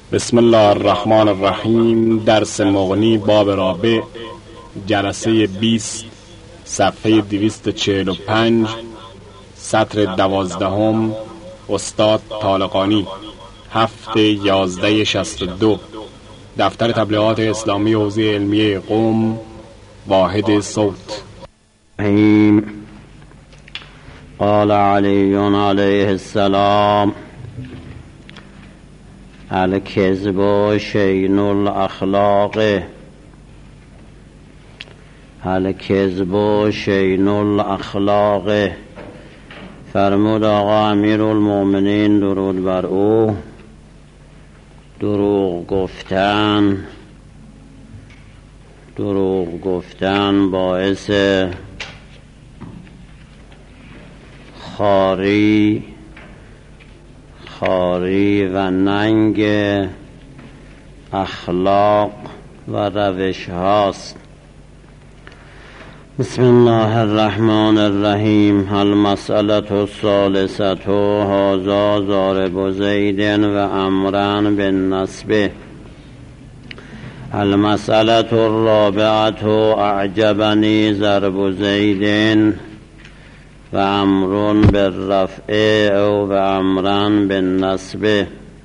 بسم الله الرحمن الرحیم. درس مغنی باب رابع، جلسه 20، صفحه 245، سطر 12، استاد طالقانی، هفته 11/62، دفتر تبلیغات اسلامی حوزه علمیه قم، واحد صوت. قال علی علیه السلام: الکذب شین الاخلاق. الکذب شین الاخلاق. فرمود آقا امیرالمؤمنین درود بر او: دروغ گفتن باعث خاری و ننگ اخلاق و روش هاست. بسم الله الرحمن الرحیم. المسألة الثالثة هذا ضارب زید و عمرو بالنصب. المسألة الرابعة اعجبنی ضرب زید و عمرو بالرفع او و عمرو بالنصب.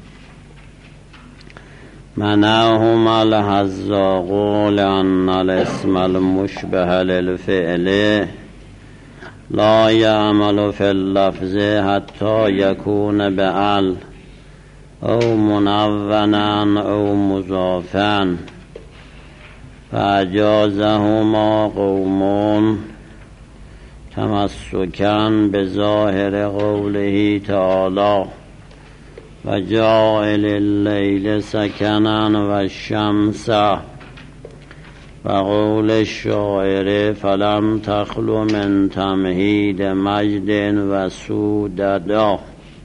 منعهما الحذاق لأن الاسم المشبه للفعل لا يعمل في اللفظ حتى يكون بأل او منونا او مضافا، فأجازهما قوم تمسكا بظاهر قوله تعالى: وجاعل الليل سكنا والشمس، وقول الشاعر: فلم تخل من تمهید مجد و سوددا.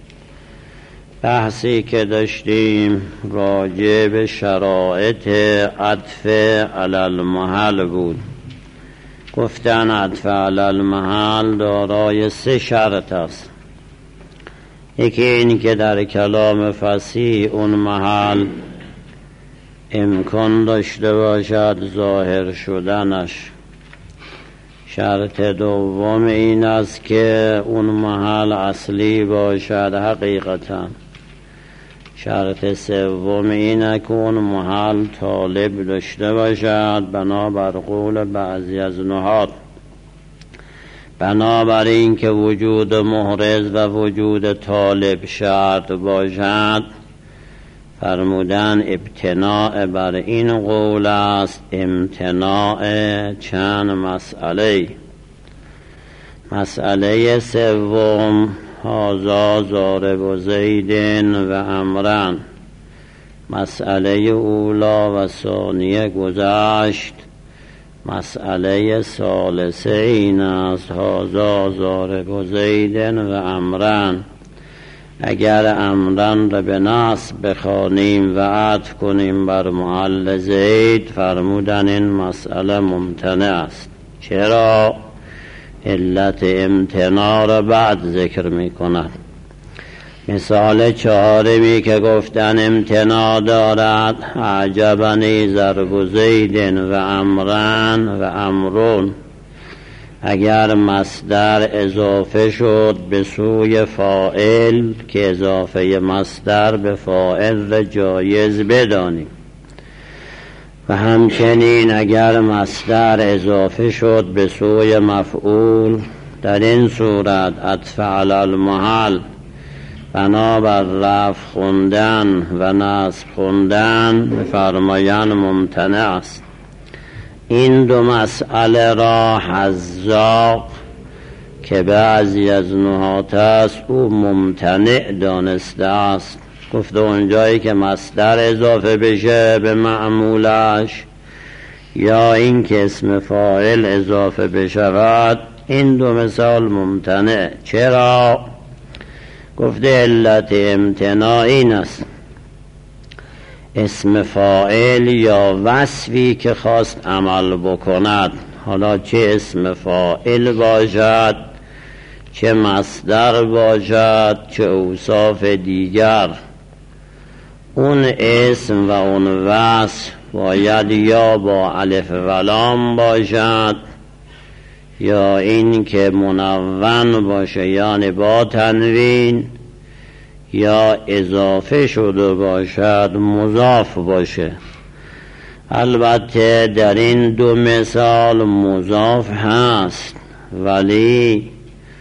بحثی که داشتیم راجع به شرایط عطف علی المحل بود. گفتن عطف علی المحل دارای 3 شرط است. یکی این که در کلام فصیح اون محل امکان داشته باشد ظاهر شدنش. شرط دوم این است که اون محل اصلی باشد حقیقتا. شرط سوم اینه که اون محل طالب داشته باشد بنابر قول بعضی از نحات. بنابراین که وجود محرز و وجود طالب شرط باشد، فرمودن ابتناء بر این قول است امتناع چند مسئله. مسئله سوم هذا ضارب زید و عمرو. مسئله اولا و ثانیه گذشت. مسئله ثالثه این است هذا ضارب زید و عمرو. اگر عمرو را به نصب بخوانیم و عطف کنیم بر محل زید، فرمودن این مسئله ممتنع است. چرا؟ علت امتناع را بعد ذکر می کند. مثال 4 که گفتن امتناع دارد: اعجبنی ضرب زید و عمرو. اگر مصدر اضافه شد به سوی فاعل که اضافه مصدر به فاعل را جایز بدانیم، و همچنین اگر مصدر اضافه شد به سوی مفعول، در این صورت عطف علی المحل بنابر رفع خوندن و نصب خوندن بفرمایند ممتنع است. این 2 مسئله را حذاق که بعضی از نحات است او ممتنع دانسته است. گفته اونجایی که مصدر اضافه بشه به معمولش یا این که اسم فاعل اضافه بشود، این 2 مثال ممتنع. چرا؟ گفته علت امتناع این است: اسم فاعل یا وصفی که خواست عمل بکند، حالا چه اسم فاعل باشد چه مصدر باشد چه اوصاف دیگر، اون اسم و اون وصف باید یا با الف و لام باشد یا این که منون باشه یعنی با تنوین، یا اضافه شده باشد مضاف باشه. البته در این دو مثال مضاف هست ولی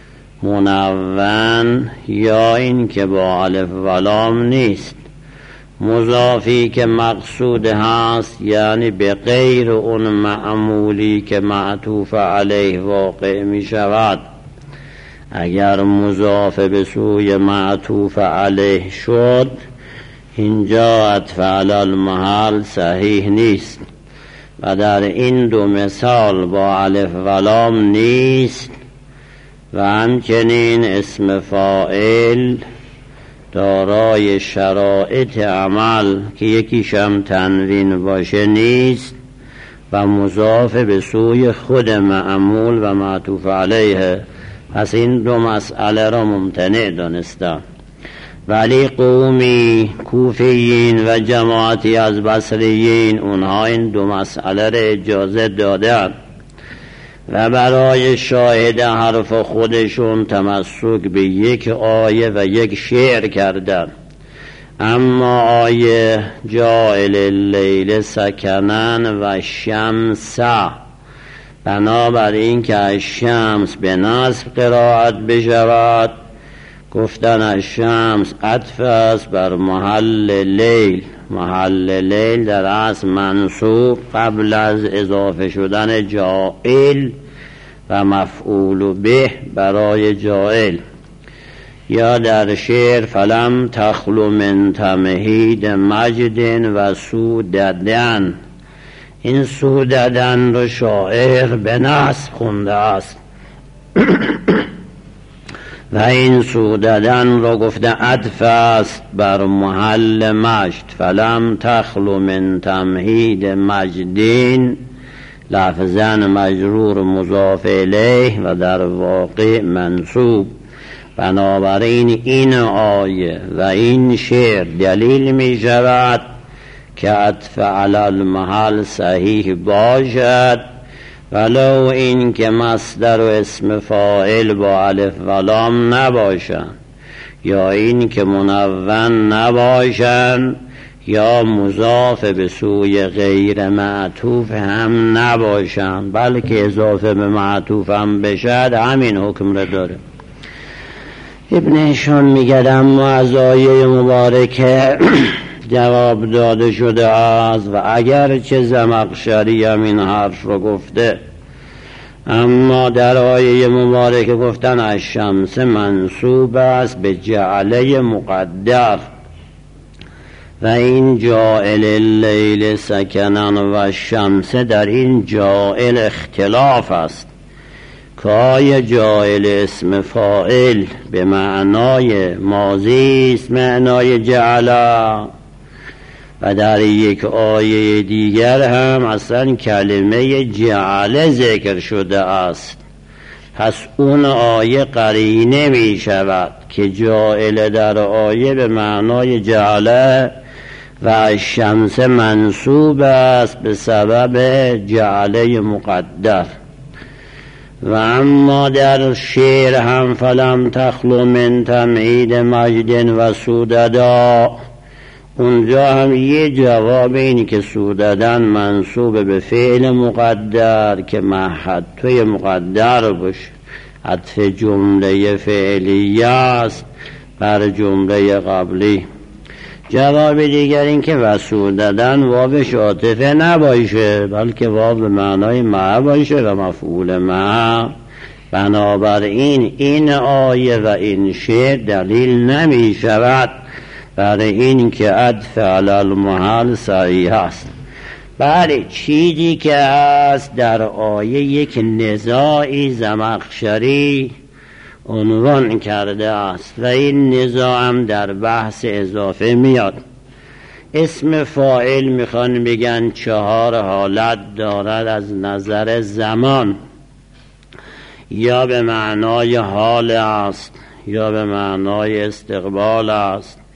منون یا این که با الف و لام نیست. مضافی که مقصود هست یعنی به غیر اون معمولی که معطوف علیه واقع می شود. اگر مضاف به سوی معطوف علیه شد اینجا عطف علی المحل صحیح نیست و در این دو مثال با الف و لام نیست. و همچنین اسم فاعل دارای شرایط عمل که یکیشم تنوین باشه نیست و مضاف به سوی خود معمول و معطوف علیه. پس این دو مسئله را ممتنع دانستم. ولی قومی کوفیین و جماعتی از بصریین اونها این دو مسئله را اجازه دادن و برای شاهد حرف خودشون تمسک به یک آیه و یک شعر کردن. اما آیه جاعل اللیل سکنن و شمس، بنابراین که الشمس به نصب قرائت بشود گفتن الشمس عطف است بر محل لیل. محل لیل در اصل منصوب قبل از اضافه شدن جاعل و مفعول به برای جاعل. یا در شعر فلم تخلو من تمهید مجد و سوددن، این سوددن رو شاعر به نصب خونده است و این سوددن رو گفته عطف است بر محل مجد. فلم تخلو من تمهید مجدین، لفظاً مجرور مضاف الیه و در واقع منصوب. بنابراین این آیه و این شعر دلیل می شود که عطف علی المحل صحیح باشد ولو این که مصدر و اسم فاعل با الف و لام نباشند، یا این که منون نباشند، یا مضاف به سوی غیر معطوف هم نباشند، بلکه اضافه به معطوف هم بشد همین حکم را داره. ابن هشام میگه اما از آیه مبارکه جواب داده شده است و اگر چه زمخشری هم این حرف رو گفته، اما در آیه مبارکه گفتن الشمس منصوب است به جعله مقدر و این جاعل اللیل سکنن و الشمس در این جاعل اختلاف است. که جاعل اسم فاعل به معنای ماضی است، معنای جعله، و در یک آیه دیگر هم اصلا کلمه جعله ذکر شده است. پس اون آیه قرینه می شود که جاعل در آیه به معنای جعله و شمس منصوب است به سبب جعله مقدر. و اما در شعر هم فلم تخلو من تمهید مجد و سوددا، اونجا هم یه جواب اینی که سوددن منصوب به فعل مقدر که محطوی مقدر باشه، عطف جمله فعلیه است بر جمله قبلی. جواب دیگر این که وسوددن واوش عاطفه نباشه بلکه واو به معنای مع باشه و مفعول مع. بنابراین این آیه و این شعر دلیل نمی شود برای این که عطف علی المحل صحیح است. بله، چیزی که هست در آیه یک نزاعی زمخشری عنوان کرده است و این نزاع هم در بحث اضافه میاد. اسم فاعل میخوان بگن 4 حالت دارد از نظر زمان، یا به معنای حال است، یا به معنای استقبال است،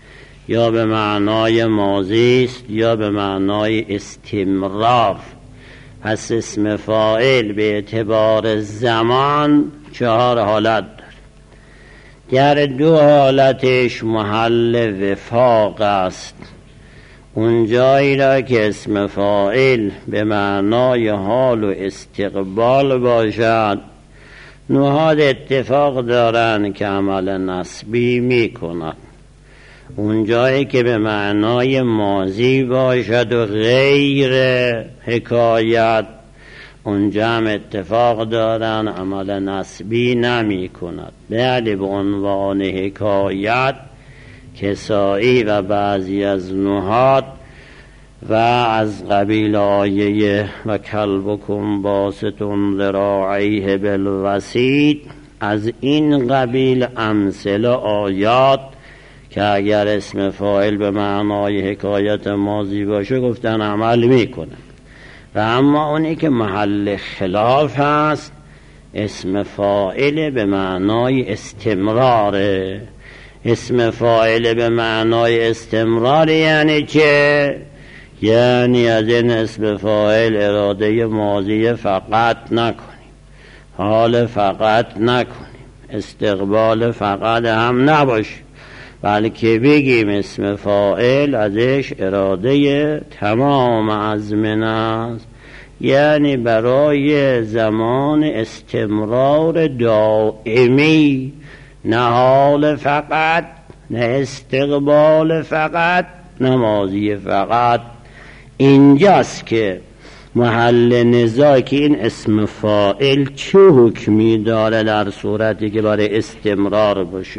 یا به معنای ماضی است یا به معنای استمرار. پس اسم فاعل به اعتبار زمان 4 حالت داره. در 2 حالتش محل وفاق است. اون جایی را که اسم فاعل به معنای حال و استقبال باشد، نحات اتفاق دارن که عمل نسبی می کند. اون جایی که به معنای ماضی باشد و غیر حکایت، اونجا هم اتفاق دارن عمل نسبی نمی کند. بله به عنوان حکایت کسائی و بعضی از نحات و از قبیل آیه و کلبکم باسطون ذراعیه بالوسیط، از این قبیل امثله آیات که اگر اسم فاعل به معنای حکایت ماضی باشه گفتن عمل میکنه. و اما اونی که محل خلاف هست اسم فاعل به معنای استمراره. اسم فاعل به معنای استمرار یعنی چه؟ یعنی از این اسم فاعل اراده ماضی فقط نکنیم، حال فقط نکنیم، استقبال فقط هم نباشه، بلکه بگیم اسم فاعل ازش اراده تمام ازمنه است، یعنی برای زمان استمرار دائمی، نه حال فقط، نه استقبال فقط، نه ماضی فقط. اینجاست که محل نزاع که این اسم فاعل چه حکمی داره در صورتی که برای استمرار باشه.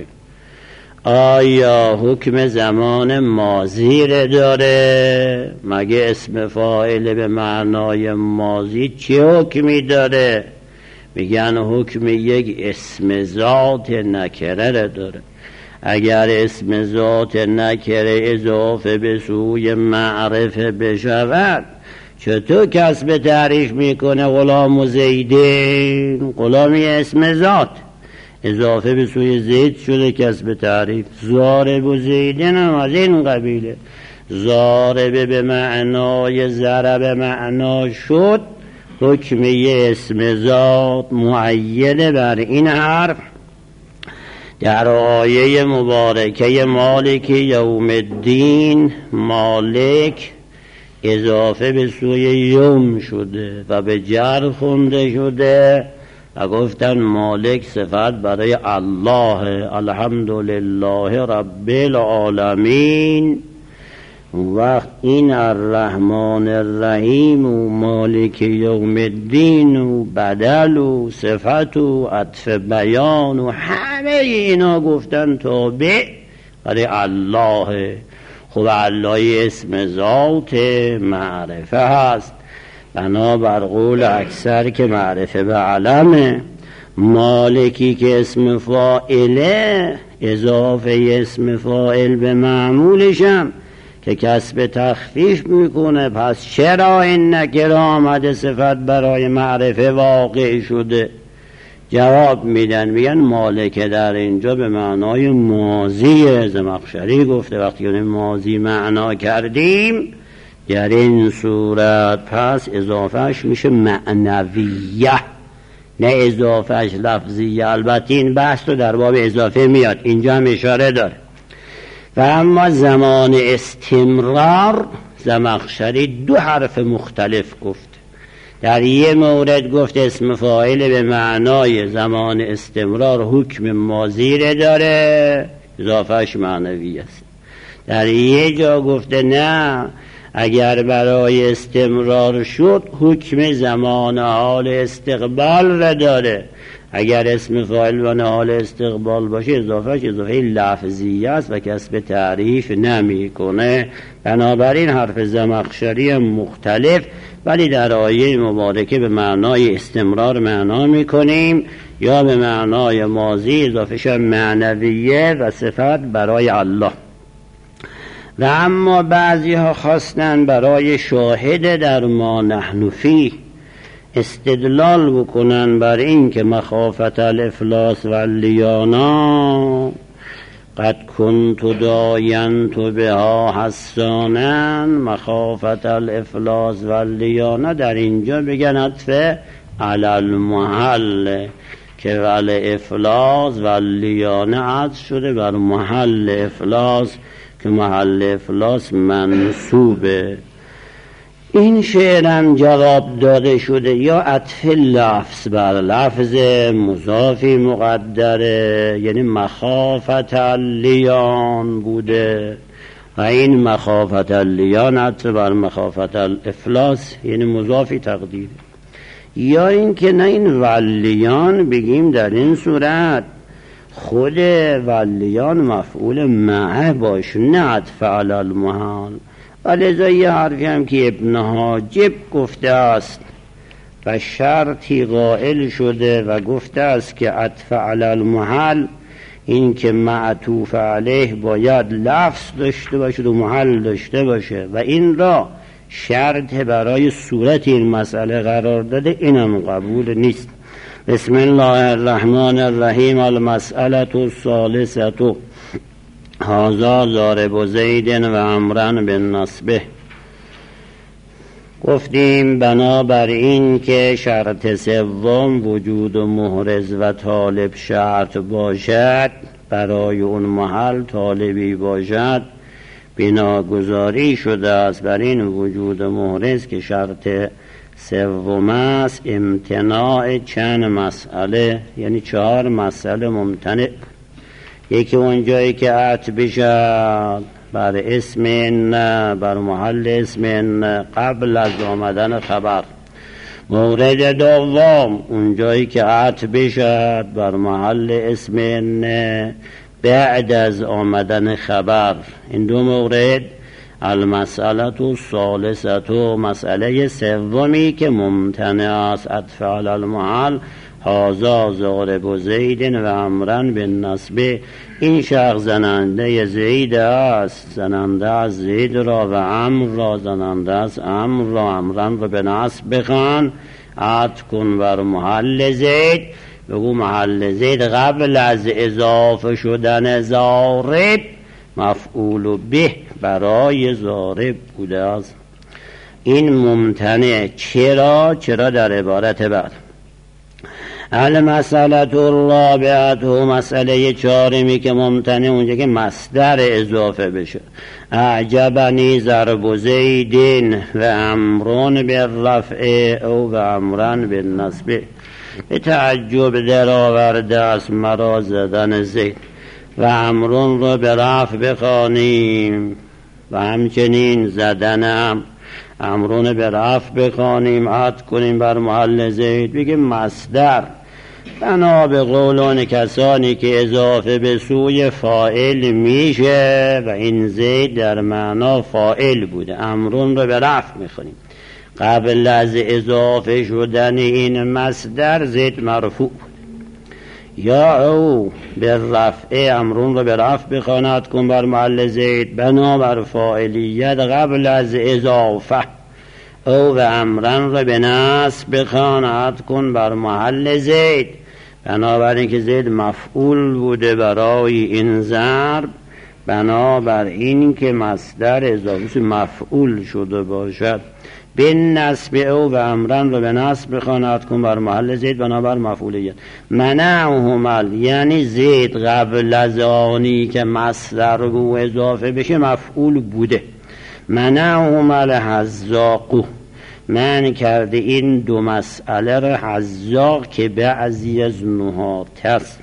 آیا حکم زمان ماضی رو داره؟ مگه اسم فاعل به معنای ماضی چه حکمی داره؟ میگن حکم یک اسم ذات نکره رو داره. اگر اسم ذات نکره اضافه به سوی معرفه بشود، چطور کسب تعریف میکنه غلام و زیدین؟ غلامی اسم ذات اضافه به سوی زید شده کسب تعریف. ضارب و زیدین هم از این قبیله. ضارب به معنای ضرب معنا شد، حکم یه اسم ذات معین بر این حرف در آیه مبارکه مالک یوم الدین، مالک اضافه به سوی یوم شده و به جر خونده شده و گفتن مالک صفت برای الله، الحمدلله رب العالمین. وقت این الرحمن الرحیم و مالک یوم الدین و بدل و صفت و عطف بیان و همه اینا گفتن تابع برای الله. خب الله اسم ذات معرفه هست، بنابر قول اکثر که معرفه به علمه. مالکی که اسم فاعله اضافه اسم فاعل به معمولشم که کسب تخفیف میکنه، پس چرا این نکره آمده صفت برای معرفه واقع شده؟ جواب میدن، میگن مالک در اینجا به معنای ماضی. زمخشری گفته وقتی ماضی معنا کردیم در این صورت پس اضافهش میشه معنویه، نه اضافهش لفظیه. البته این بحث رو در باب اضافه میاد، اینجا هم اشاره داره. و اما زمان استمرار زمخشری 2 حرف مختلف گفت. در یه مورد گفت اسم فاعل به معنای زمان استمرار حکم ماضی رو داره، اضافهش معنوی است. در یه جا گفته نه، اگر برای استمرار شد حکم زمان حال استقبال رو داره. اگر اسم فاعل و حال استقبال باشه اضافهش اضافه لفظی است و کسب تعریف نمی کنه. بنابراین حرف زمخشری مختلف، ولی در آیه مبارکه به معنای استمرار معنا می کنیم یا به معنای ماضی، اضافهش معنویه و صفت برای الله. و اما بعضی ها خواستن برای شاهد در ما نحن فیه استدلال بکنن بر این که مخافت الافلاس و لیانا قد کنت داینت بها حسانا مخافت الافلاس و اللیانه. در اینجا بگن عطف علی المحل که ول افلاس و اللیانه عطف شده بر محل افلاس که محل افلاس منصوبه. این شعرم جواب داده شده یا عطف لفظ بر لفظ مضافی مقدره، یعنی مخافت اللیان بوده و این مخافت اللیان عطف بر مخافت الافلاس یعنی مضافی تقدیره، یا این که نه این ولیان بگیم در این صورت خود ولیان مفعول معه باشه نه عطف علی المحل. ولذا یه حرفی هم که ابن حاجب گفته است و شرطی قائل شده و گفته است که عطف علی المحل این که معطوف علیه باید لفظ داشته باشه و محل داشته باشه و این را شرط برای صورت این مسئله قرار داده، اینم قبول نیست. بسم الله الرحمن الرحیم. المسئله الثالثه هذا ضارب زید و عمرن بالنصبه. گفتیم بنابر این که شرط سوم وجود محرز و طالب شرط باشد، برای اون محل طالبی باشد، بناگذاری شده است بر این وجود محرز که شرط سوم است امتناع چند مسئله، یعنی 4 مسئله ممتنع. یکی اونجایی که عطف بشد بر اسم ان بر محل اسم ان قبل از آمدن خبر. مورد دوم اونجایی که عطف بشد بر محل اسم ان بعد از آمدن خبر. این دو مورد. المسئله الثالثه مسئله سومی که ممتنع است عطف علی المحل هذا ضارب زید و عمرن بالنصب. این شخص زننده زید است، زننده از زید را و عمر را زننده از عمر را، عمرن را به نصب بخوان. عطف کن بر محل زید، بگو محل زید قبل از اضافه شدن ضارب مفعول به برای ضارب بوده است. این ممتنع. چرا در عبارت بعد. المسئله الرابعه مسئله 4 که ممتنع اونجا که مصدر اضافه بشه. اعجبنی ضرب زید و عمرون بالرفع او و عمرن بالنصب. به تعجب در آورده است مرا زدن زید و عمرون رو به رفع بخوانیم و همچنین زدنم عمرون به رفع بخوانیم، عطف کنیم بر محل زید، بگیم مصدر. بنا به قولان کسانی که اضافه به سوی فاعل میشه و این زید در معنا فاعل بوده، عمرون رو به رفع میخوانیم. قبل از اضافه شدن این مصدر زید مرفوع یا او به رفع عمرون رو به رفع بخواند کن بر محل زید بنابر فاعلیت قبل از اضافه، او و عمرن رو به نصب بخواند کن بر محل زید بنابر این که زید مفعول بوده برای این ضرب، بنابر این که مصدر اضافه مفعول شده باشد. به نصب او و عمرن رو به نصب بخواند کن بر محل زید بنابر مفعولیت. منعهما یعنی زید قبل از آنی که مصدر رو اضافه بشه مفعول بوده. منعهما الحذاق، من کرده این دو مسئله را حذاق که بعضی از نحات است.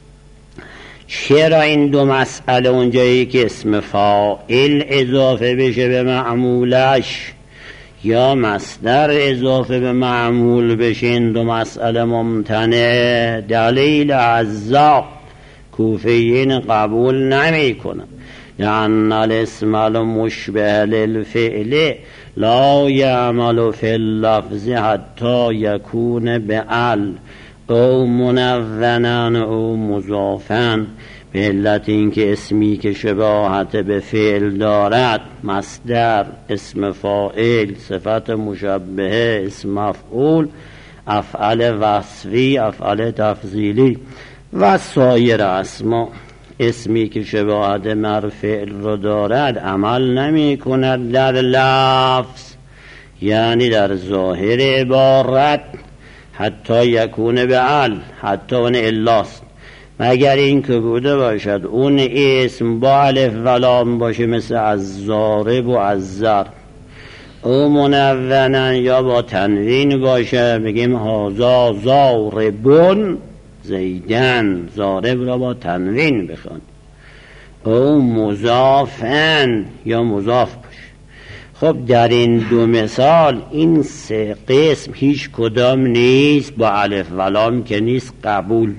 چرا این دو مسئله اونجایی که اسم فاعل اضافه بشه به معمولش یا مصدر اضافه به معمول بشه این دو مسئله ممتنع؟ دلیل حذاق کوفیین قبول نمی کنن. لأن الاسم المشبه للفعل لا يعمل في اللفظ حتى يكون بعل او منونا او مضافا، به علت اینکه اسمی که شباهت به فعل دارد مصدر، اسم فاعل، صفت مشبهه، اسم مفعول، افعال وصفی، افعال تفضیلی و سایر اسما. اسمی که شباهت مر فعل رو دارد عمل نمی کند در لفظ، یعنی در ظاهر عبارت، حتی یکونه به ال، حتی اون الاست، مگر این که بوده باشد اون اسم با الف و لام باشه، مثل از ضارب و از ضرب، او منونن یا با تنوین باشه، بگیم هازا ضاربون زیدن، ضارب را با تنوین بخوان، او مضافن یا مضاف باشه. خب در این دو مثال این سه قسم هیچ کدام نیست، با الف و لام که نیست قبول،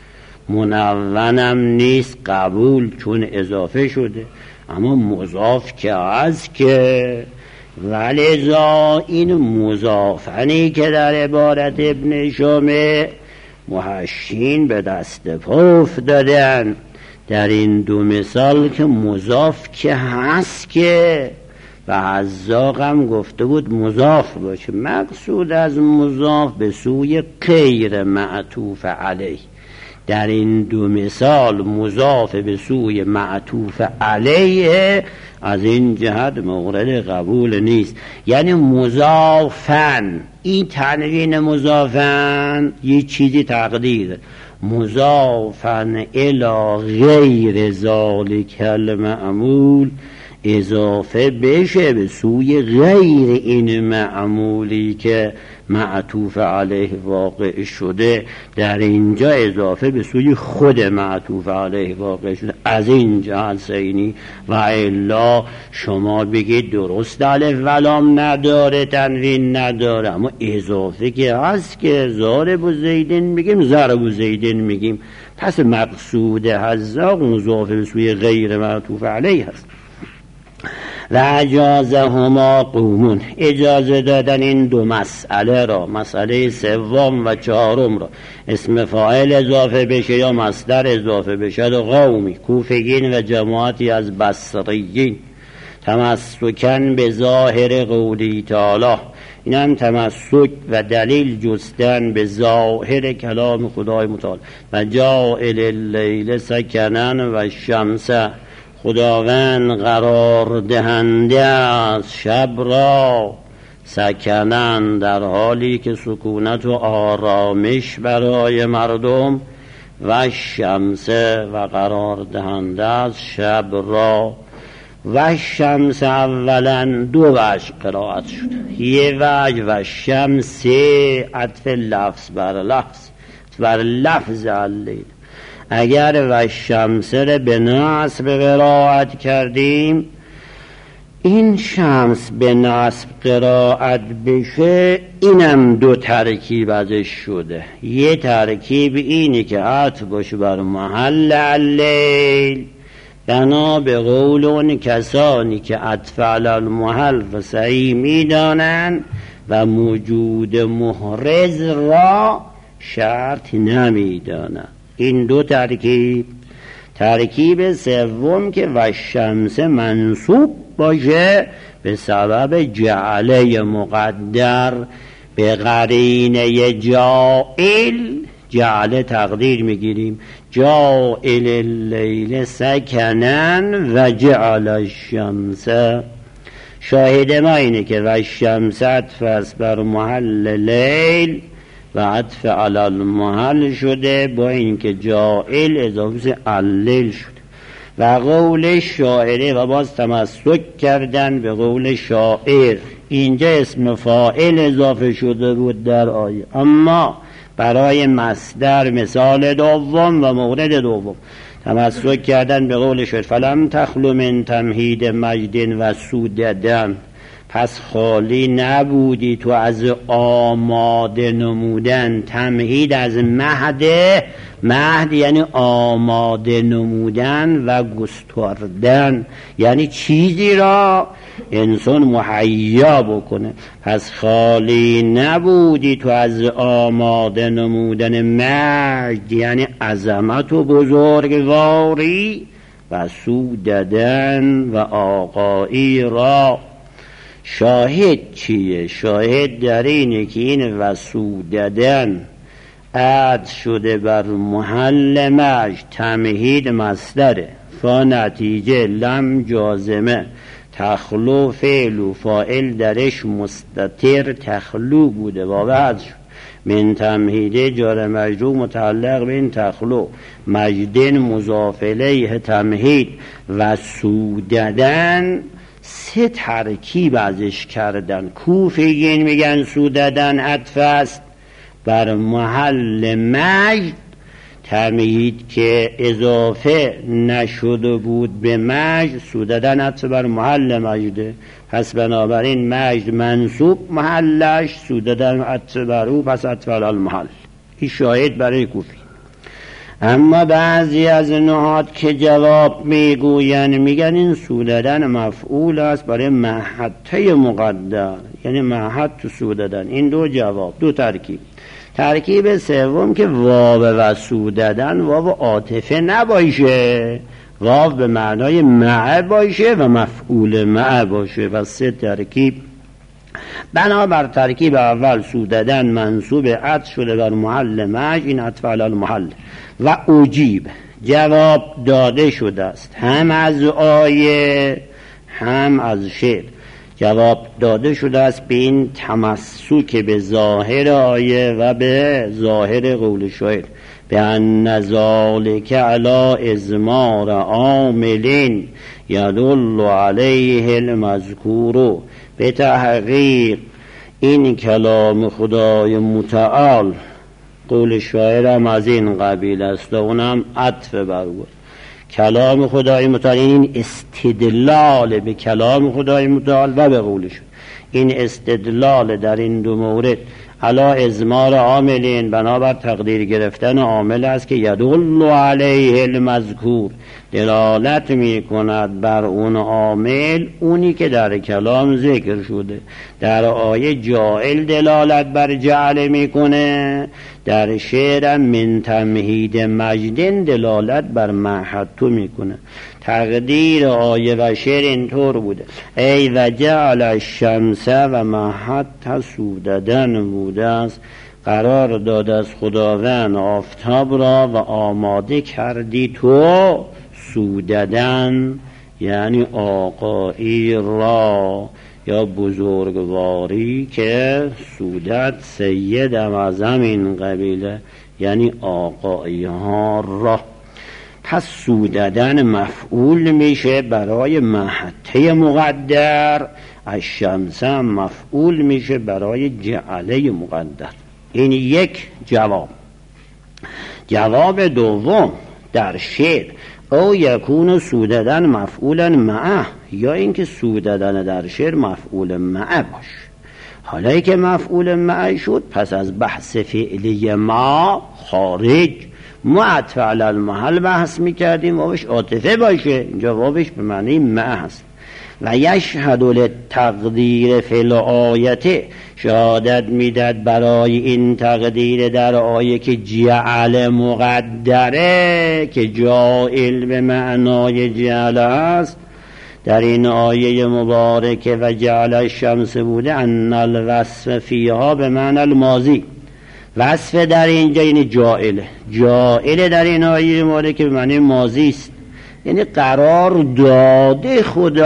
منونم نیست قبول چون اضافه شده، اما مضاف که از که، ولذا این مضافنی که در عبارت ابن شامه محشین به دست پا افتادن در این دو مثال که مضاف که هست که، و حذاق هم گفته بود مضاف باشه، مقصود از مضاف به سوی غیر معطوف علیه، در این دو مثال مضاف به سوی معطوف علیه، از این جهت مورد قبول نیست. یعنی مضافن، این تنوین مضافن یه چیزی تقدیر، مضافن الی غیر ذالک المعمول، اضافه بشه به سوی غیر این معمولی که معطوف علیه واقع شده، در اینجا اضافه به سوی خود معطوف علیه واقع شده، از این جهت سینی. و الا شما بگید درست الف و لام نداره، تنوین نداره، اما اضافه که هست که ضارب و زیدن میگیم، ضرب و زیدن میگیم، پس مقصود حذاق مضاف به سوی غیر معطوف علیه هست. و اجازهما قومون، اجازه دادن این دو مسئله را، مسئله سوم و چهارم را، اسم فاعل اضافه بشه یا مصدر اضافه بشه، قومی کوفیین و جماعتی از بصریین، تمسکن به ظاهر قولی تعالی، این هم تمسک و دلیل جستن به ظاهر کلام خدای متعال. و جاعل اللیل سکنن و شمس، خداوند قرار دهنده از شب را، سکنن در حالی که سکونت و آرامش برای مردم، و شمس و قرار دهنده از شب را. و شمس اولا دو وجه قرائت شد، یه وجه و شمس عطف لفظ بر لفظ، بر لفظ اللیل. اگر و شمس را به نصب قرائت کردیم، این شمس به نصب قرائت بشه، اینم دو ترکیب ازش شده. یه ترکیب اینی که عطف باشه بر محل اللیل، بنا به قول اون کسانی که عطف علی المحل و صحیح میدانن و موجود محرز را شرط نمیدانن. این دو ترکیب. ترکیب سوم که و شمس منصوب باشه به سبب جعله مقدر به قرینه جائل، جعله تقدیر میگیریم، جائل اللیل سکنن و جعل الشمس. شاهد ما اینه که و شمس عطف است بر محل لیل و عطف علی المحل شده، با اینکه جائل اضافه اللیل شده. و قول شاعره، و باز تمسک کردن به قول شاعر، اینجا اسم فاعل اضافه شده بود در آیه، اما برای مصدر مثال دوم و مورد دوم تمسک کردن به قول شاعر، فلم تخلو من تمهید مجد و سوددن، پس خالی نبودی تو از آماده نمودن. تمهید از مهده، مهد یعنی آماده نمودن و گستردن، یعنی چیزی را انسان مهیا بکنه. پس خالی نبودی تو از آماده نمودن مجد یعنی عظمت و بزرگواری و سوددن و آقایی را. شاهد چیه؟ شاهد در اینه که این وسوددن عطف شده بر محل مجد، تمهید مصدره، فا نتیجه، لم جازمه، تخلو فعل و فاعل درش مستتر تخلو بوده، واو حذف شد. من تمهیده جار مجرور متعلق به این تخلو، مجدن مضاف الیه تمهید و سوددن سه ترکیب ازش کردن. کوفیین میگن سوددن عطف است بر محل مجد، تمهید که اضافه نشده بود به مجد، سوددن عطف بر محل مجده، پس بنابراین مجد منصوب محلش، سوددن عطف بر او، پس عطف علی المحل. این شاهد برای کوفی. اما بعضی از نحات که جواب میگوین میگن این سوددن مفعول است برای محطه مقدر، یعنی محط سوددن. این دو جواب، دو ترکیب. ترکیب سوم که واو و سوددن واو عاطفه نباشه، واو به معنای مع باشه و مفعول مع باشه. و سه ترکیب. بنابر ترکیب اول سوددن منصوب عطف شده بر محل مج، این عطف علی المحل. و اجیب جواب داده شده است، هم از آیه هم از شعر جواب داده شده است به این تمسک به ظاهر آیه و به ظاهر قول شاعر، به ان ذالک علی ازمار عامل یدل علیه المذکور. به تحقیق این کلام خدای متعال، قول شاعر هم از این قبیل است و اونم عطف بر او. کلام خدای متعال این استدلال به کلام خدای متعال و به قولش، این استدلال در این دو مورد علی ازمار عاملین، بنابر تقدیر گرفتن عامل است که یدل علیه المذکور، دلالت می کند بر اون عامل، اونی که در کلام ذکر شده. در آیه جاعل دلالت بر جعل می کنه، در شعر من تمهید مجدن دلالت بر محطو می کنه. تقدیر آیه و شعر اینطور بوده: ای و جعل الشمس و محط سوددن بوده است، قرار داده از خداوند آفتاب را و آماده کردی تو سوددن، یعنی آقایی را یا بزرگواری، که سودت سید از همین قبیله، یعنی آقایی ها را. پس سوددن مفعول میشه برای محطه مقدر، الشمس مفعول میشه برای جعله مقدر. این یک جواب. جواب دوم در شعر: او یکون سوددن مفعولا معه، یا اینکه سوددن در شعر مفعول معه باش. حالا که مفعول معه شد، پس از بحث فعلی ما خارج، ما عطف علی المحل بحث میکردیم، واوش عاطفه باشه، اینجا واوش به معنی معه هست. و یشهد للتقدیر فی الآیه، شهادت میداد برای این تقدیر در آیه که جعل مقدره، که جائل به معنای جعل است. در این آیه مبارکه و جعل الشمس بوده، ان الوصف فیها به معنی الماضی، وصف در اینجا یعنی جائله. جائله در این آیه مبارکه به معنی ماضی است، یعنی قرار داده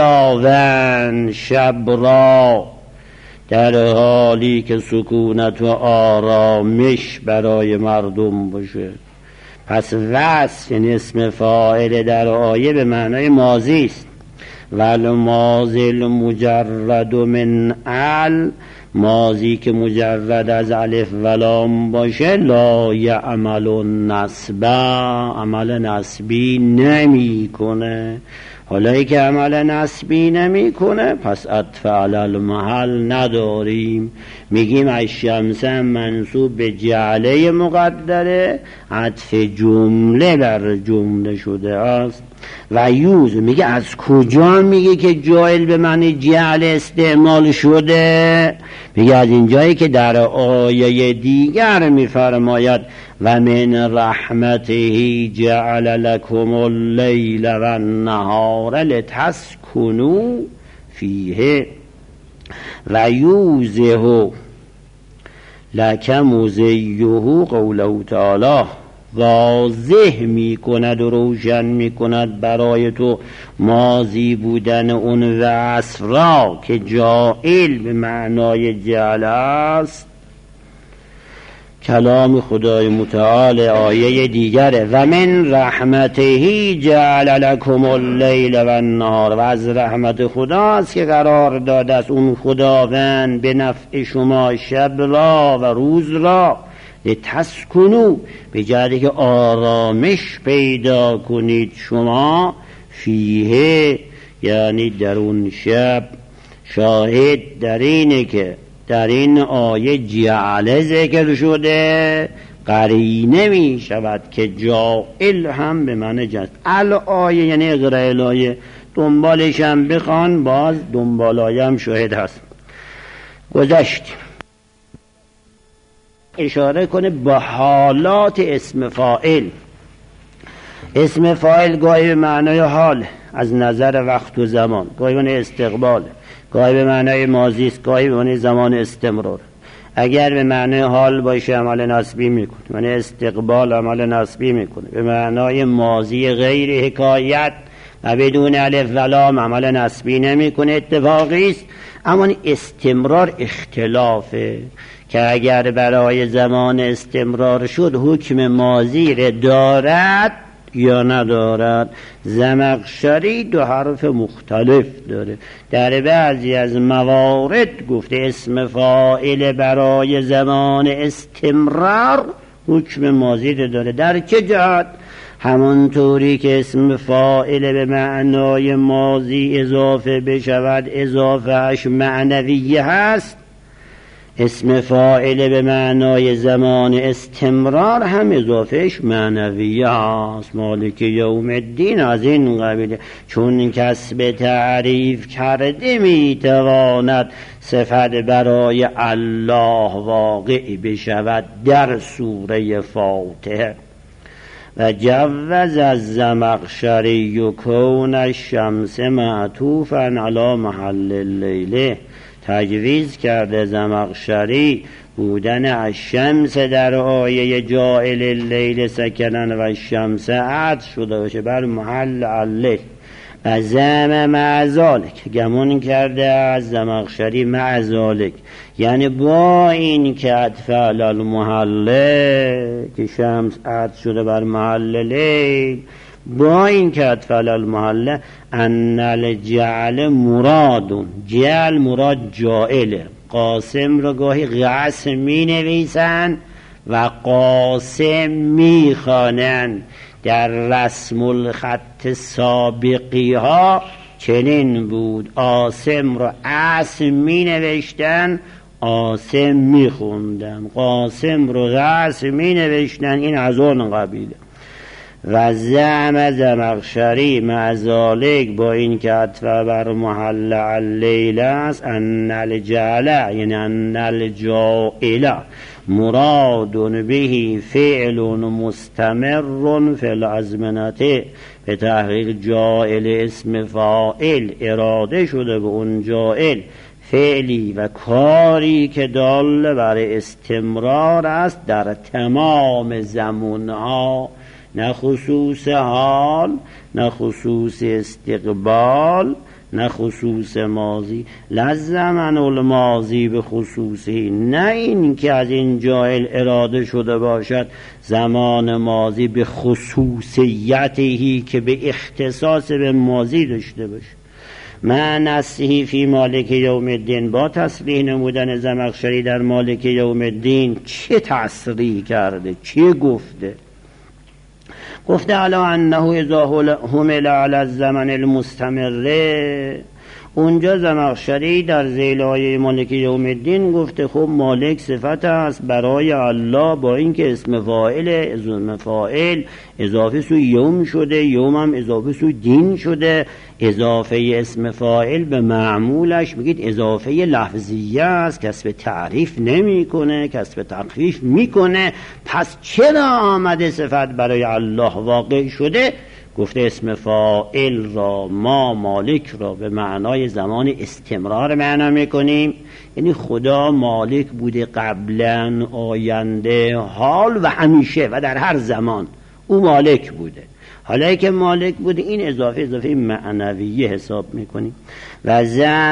خداوند شب را در حالی که سکونت و آرامش برای مردم باشه. پس وصف اسم فاعل در آیه به معنای ماضی است. والماضی المجرد من ال، ماضی که مجرد از الف و لام باشه، لا یعمل نصب، عمل نصبی نمی کنه. حالا که عمل نصبی نمی کنه، پس عطف علی المحل نداریم، میگیم الشمس منصوب به جعله مقدره، عطف جمله بر جمله شده است. و یوز میگه از کجا میگه که جائل به معنی جعل استعمال شده؟ میگه از اینجایی که در آیه دیگر میفرماید و من رحمته جعل لكم اللیل و النهار لتسکنوا فیه و یوزه لک مزیه قوله تعالی، واضح می کند و روشن می کند برای تو ماضی بودن اون وصف را که جاعل به معنای جعل است. کلام خدای متعال آیه دیگره، و من رحمته جعل لکم اللیل و النهار، و از رحمت خداست که قرار داده است اون خداوند به نفع شما شب را و روز را، لتسکنوا، به جهتی که آرامش پیدا کنید شما، فیه، یعنی در اون شب. شاهد در اینه که در این آیه جعل ذکر شده، قرینه می شود که جاعل هم به معنی جعل. الآیه یعنی اقرأ الآیه، دنبالش هم بخوان، باز دنبال آیه هم شاهد هست. گذشتیم اشاره کنه به حالات اسم فاعل. اسم فاعل گاهی به معنای حال از نظر وقت و زمان، گاهی به معنای استقبال، گاهی به معنای ماضی است، گاهی به معنای زمان استمرار. اگر به معنای حال باشه عمل نسبی میکنه، معنی استقبال عمل نسبی میکنه. به معنای ماضی غیر حکایت و بدون الف و لام عمل نسبی نمیکنه، اتفاقی است. اما استمرار اختلافه که اگر برای زمان استمرار شد حکم ماضی را دارد یا ندارد. زمخشری دو حرف مختلف داره. در بعضی از موارد گفته اسم فاعل برای زمان استمرار حکم ماضی را داره. در چه جهت؟ همونطوری که اسم فاعل به معنای ماضی اضافه بشود اضافهش معنویه هست، اسم فاعل به معنای زمان استمرار هم اضافهش معنویه هست. مالک یوم الدین از این قبیله، چون کسب تعریف کرده میتواند صفت برای الله واقع بشود در سوره فاتحه. و جوز از زمخشری و کون الشمس معطوفا علی محل اللیل، تجویز کرده زمخشری بودن الشمس در آیه جاعل اللیل سکنن و الشمس عطف شده باشه بر محل اللیل. و زم معذالک، گمون کرده از زمخشری معذالک، یعنی با این که عطف علی المحله که شمس عطف شده بر محل لیل، با این که عطف علی المحله، ان الجعل مرادون، جعل مراد جاعله. قاسم رو گاهی قاسم می نویسن و قاسم می خوانن. در رسم الخط سابقی ها چنین بود، آسم رو اسم می نوشتن، آسم می خوندن، قاسم رو قاسم می نوشتن. این از اون قبیله. و زعم زمخشری معذالک، با این که عطف بر محل اللیل است، ان الجعل یعنی ان الجاعل مراد به فعل مستمر فی الازمنه، به تحقیق جاعل اسم فاعل اراده شده به اون جاعل فعلی و کاری که دال بر استمرار است در تمام زمانها، نه خصوص حال، نه خصوص استقبال، نه خصوص ماضی. لزمن الماضی به خصوصی، نه این که از این جاعل اراده شده باشد زمان ماضی به خصوصیتی که به اختصاص به ماضی داشته باشه. من نصیحی فی مالک یوم الدین، با تصریح نمودن زمخشری در مالک یوم الدین چه تصریح کرده، چه گفته؟ گفته علا انه اذا حمل علی الزمن المستمره. اونجا زمخشری در ذیل آیه مالک یوم الدین گفته خب مالک صفت است برای الله، با اینکه اسم فاعل اضافه سوی یوم شده، یوم هم اضافه سوی دین شده. اضافه اسم فاعل به معمولش بگید اضافه لفظیه است، کسب تعریف نمی کنه، کسب تخفیف میکنه. پس چرا آمده صفت برای الله واقع شده؟ گفته اسم فاعل را ما مالک را به معنای زمان استمرار معنا میکنیم، یعنی خدا مالک بوده قبلا، آینده، حال و همیشه و در هر زمان او مالک بوده. حالا که مالک بوده این اضافه معنویه حساب میکنیم. و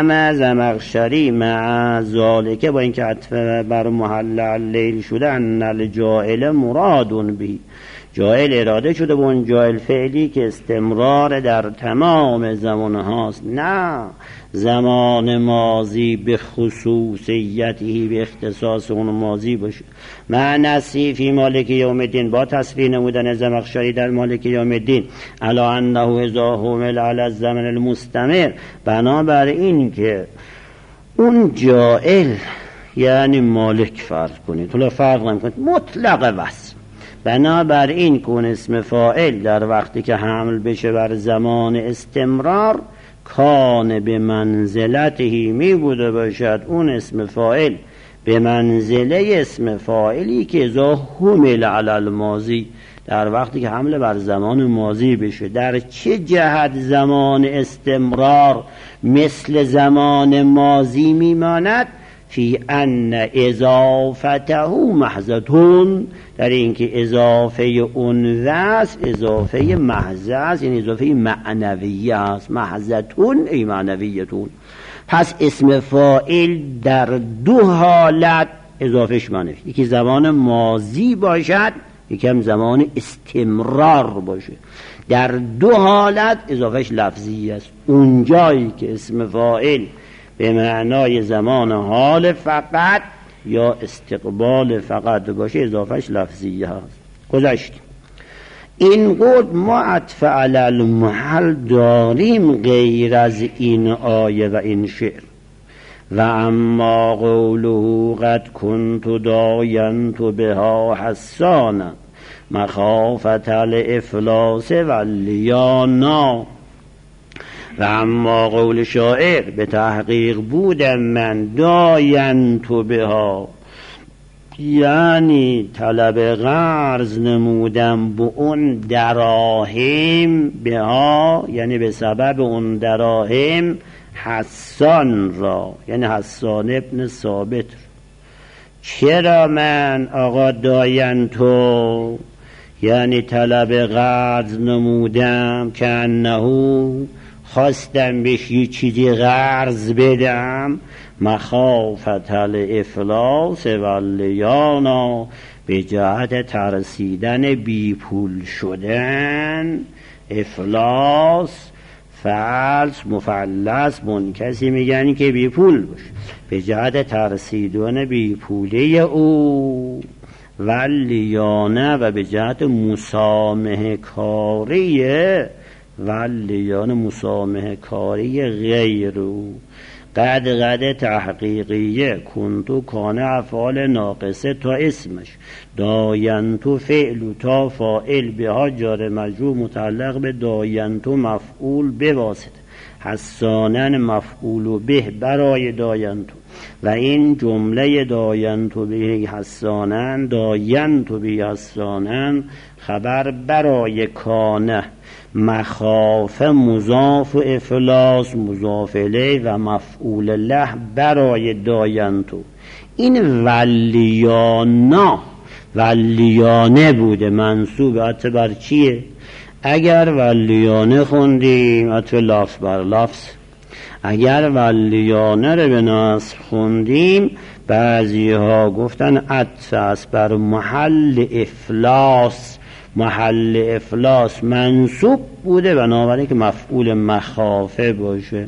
زمخشری مع ذالک، با اینکه عطف بر محل اللیل شده، ان الجاعل مراد به، جاعل اراده شده به اون جاعل فعلی که استمرار در تمام زمان هاست، نه زمان ماضی به خصوصیتی، به اختصاص اون ماضی باشه. مع نصی فی مالک یوم الدین، با تصریح نمودن زمخشری در مالک یوم الدین، الا انه اذا حمل علی الزمن المستمر، بنابر این که اون جاعل یعنی مالک فرض کنید، حالا فرق نمی‌کنید، مطلق وصف، بنابر این کن اسم فاعل در وقتی که حمل بشه بر زمان استمرار، کان به منزلتهی می بوده باشد اون اسم فاعل به منزله اسم فاعلی که اذا حمل علی الماضی، در وقتی که حمل بر زمان ماضی بشه. در چه جهت زمان استمرار مثل زمان ماضی میماند؟ فی ان اضافته محضتون، در اینکه اضافه اون وصف اضافه محض است، یعنی اضافه معنویه است. محضتون ای معنویتون. پس اسم فاعل در دو حالت اضافهش معنوی، یکی زمان ماضی باشد، یکی هم زمان استمرار باشه. در دو حالت اضافهش لفظی است. اونجایی که اسم فاعل به معنای زمان حال فقط یا استقبال فقط باشه اضافهش لفظیه هست. گذشتیم. این قد ما عطف علی المحل داریم غیر از این آیه و این شعر. و اما قوله قد کنت داینت بها حسانا مخافت الافلاس والیانا. و اما قول شاعر به تحقیق بودم من داینت بها، یعنی طلب قرض نمودم به اون دراهم، بها یعنی به سبب اون دراهم، حسان را یعنی حسان ابن ثابت. چرا من آقا داینتو یعنی طلب قرض نمودم که انهو خواستم بهش یه چیزی قرض بدم، مخافت الافلاس والیانا، به جهت ترسیدن بی پول شدن. افلاس فلس مفلس منکسی میگن که بی پول باشه، به جهت ترسیدن بی پوله او. ولیانه و به جهت مسامحه کاریه، ولیان مسامحه کاری غیر او. قد تحقیقیه، کنتو کانه افعال ناقصه تا اسمش، داینتو فعل تا فاعل، بها جار مجرور متعلق به داینتو مفعول به واسطه، حسانن مفعول به برای داینتو. و این جمله داینتو به حسانن، داینتو به حسانن خبر برای کانه، مخافه مضاف افلاس مضاف الیه و مفعول له برای داینتو. این ولیانا ولیانه بوده، منصوب عطف بر چیه؟ اگر ولیانه خوندیم عطف لفظ بر لفظ، اگر ولیانه رو به نصب خوندیم بعضی ها گفتن عطف است بر محل افلاس، محل افلاس منصوب بوده بنابراین که مفعول مخافه باشه.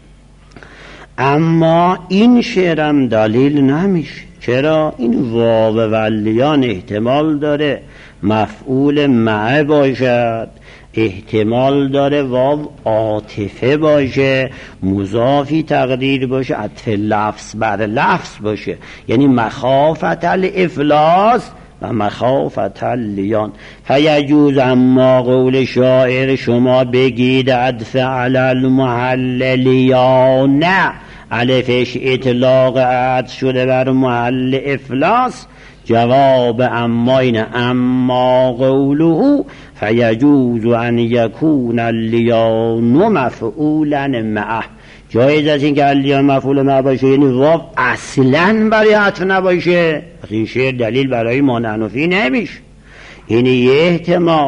اما این شعرم دلیل نمیشه. چرا؟ این واو ولیان احتمال داره مفعول معه باشد، احتمال داره واو عاطفه باشه، مضافی تقدیر باشه، عطف لفظ بر لفظ باشه، یعنی مخافت الافلاس و مخافت اللیان. فیجوز اما قول شاعر شما بگید عطف علی المحل لیانه، الفش اطلاق عطف شده بر محل افلاس. جواب اما اینه، اما قوله فیجوز ان یکون اللیان مفعولا معه. جایز است اینکه اللیان مفعول معه باشه، یعنی واو اصلا برای عطف نباشه. این شعر دلیل برای مانعنفی نمیشه. یعنی یه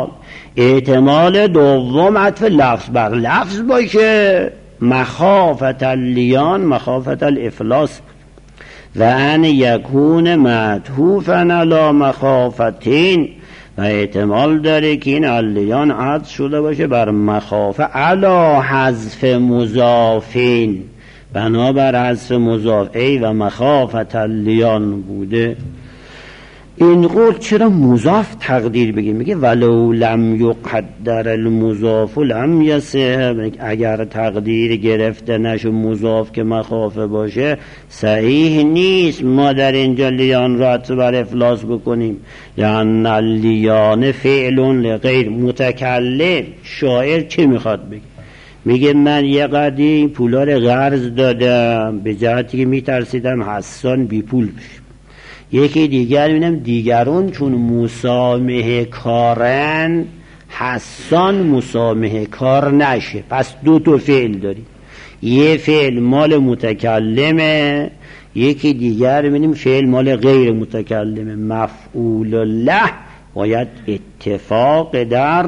احتمال دوم عطف لفظ بر لفظ باشه، مخافت اللیان مخافت الافلاس، و ان یکون معطوفا علی مخافتین، و احتمال داره که این اللیان عطف شده باشه بر مخافه علی حذف مضافین، بنابر حذف مضاف ای و مخافت اللیان بوده. این قول چرا مضاف تقدیر بگیم؟ میگه ولو لم یقدر المضاف لم یصح، اگر تقدیر گرفته نشه مضاف که مخافه باشه صحیح نیست ما در اینجا لیان را بر افلاس بکنیم. لأن اللیان فعل لغیر متکلم. شاعر چه میخواد بگه؟ میگه من یه قدی پولا رو قرض دادم به جهتی که میترسیدم حسان بی پول بشه. یکی دیگر بینم دیگرون چون مسامحه کارن حسان مسامحه کار نشه. پس دو تا فعل داری، یه فعل مال متکلمه، یکی دیگر بینیم فعل مال غیر متکلمه. مفعول له باید اتفاق در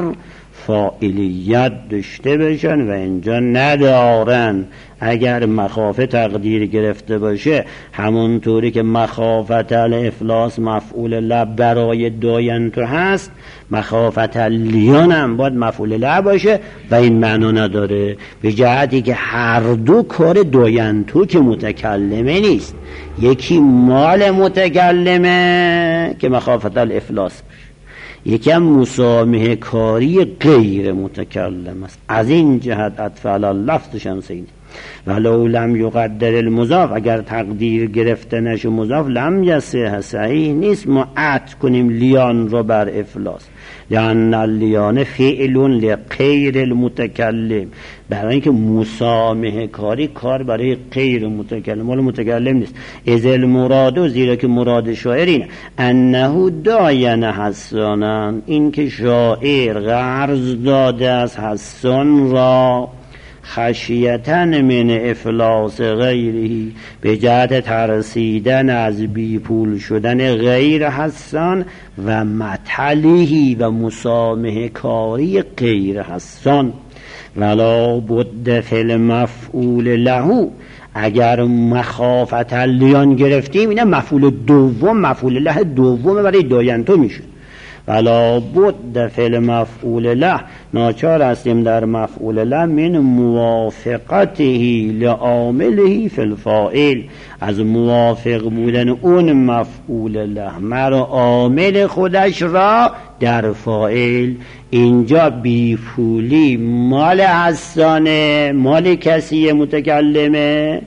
فاعلیت داشته بشن و اینجا ندارن. اگر مخافه تقدیر گرفته باشه همونطوری که مخافت الافلاس مفعول له برای داینتو هست، مخافت اللیان هم باید مفعول له باشه و این معنا نداره، به جهتی که هر دو کار داینتو که متکلمه نیست. یکی مال متکلمه که مخافت الافلاس باشه، یکی هم مسامحه کاری غیر متکلم است. از این جهت عطف علی لفظش هم سینه. ولو لم یقدر المضاف، اگر تقدیر گرفته نشه مضاف لم یصح، صحیح نیست ما عطف کنیم لیان رو بر افلاس. لأن اللیان فعل لغیر المتکلم، برای اینکه مسامحه کاری کار برای غیر متکلم مال متکلم نیست. از المراد، زیرا که مراد شاعر اینه انه داین حسانن، این که شاعر قرض داده از حسان را خشیتن من افلاس غیری، به جهت ترسیدن از بی پول شدن غیر حسان و مطلعی و مسامحه کاری غیر حسان. ولا بد فی المفعول له، اگر مخافت اللیان گرفتیم اینه مفعول دوم، مفعول له دوم برای داینتو میشه. ولا بد فی المفعول له، ناچار هستیم در مفعول له من موافقته لعامله فی الفاعل، از موافق بودن اون مفعول له مر عامل خودش را در فاعل. اینجا بی پولی مال حسانه، مال کسی متکلمه،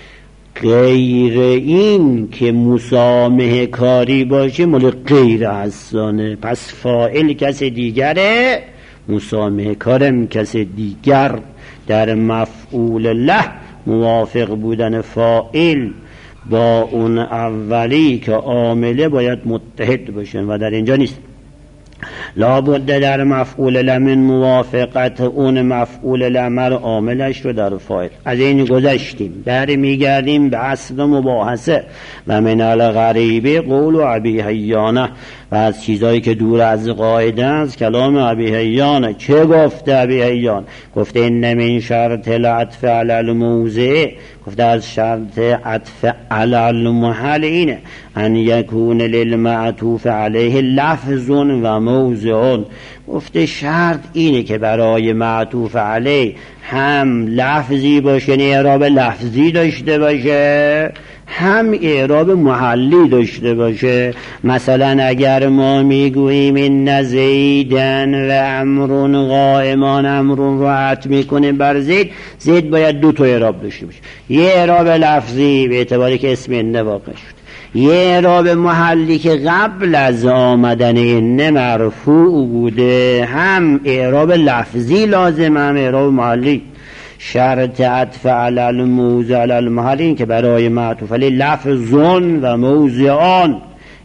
غیر این که مسامحه کاری باشه مال غیر حسانه. پس فاعل کس دیگره، مسامحه کارم کس دیگر. در مفعول له موافق بودن فاعل با اون اولی که عامله باید متحد باشن و در اینجا نیست. لابد در مفعول له من موافقت اون مفعول له مر عاملش رو در فاعل. از این گذشتیم، در میگردیم به اصل مباحثه. و من الغریبه قول ابی حیانه، و از چیزایی که دور از قاعده است کلام ابی حیانه. چه گفته ابی حیان؟ گفته ان من شرط العطف علی الموضع، گفته از شرط عطف علی المحل اینه ان یکون للمعطوف علیه لفظ و موضع. گفته شرط اینه که برای معطوف علیه هم لفظی باشه، یعنی اعراب لفظی داشته باشه، هم اعراب محلی داشته باشه. مثلا اگر ما میگوییم این زیدن و امرون قائمان، امرون رو عطف میکنه بر زید، زید باید دو تا اعراب داشته باشه. یه اعراب لفظی به اعتباری که اسم ان واقع شد، یه اعراب محلی که قبل از آمدن ان مرفوع بوده، هم اعراب لفظی لازم هم اعراب محلی. شرط عطف علی الموضع علی المحل این که برای معطوف علیه لفظون و موضعان،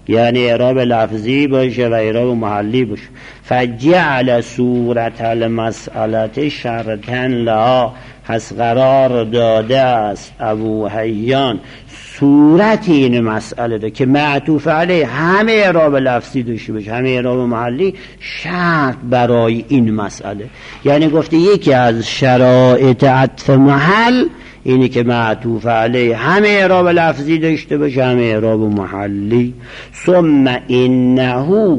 یعنی اعراب لفظی باشه و اعراب محلی باشه. فجعل صورت المسئله شرطا لها، پس قرار داده است ابو حیان صورت این مسئله ده که معطوف علیه همه اعراب لفظی داشته باشه همه اعراب محلی شرط برای این مسئله. یعنی گفته یکی از شرایط عطف محل اینی که معطوف علیه همه اعراب لفظی داشته باشه همه اعراب محلی. ثم انه،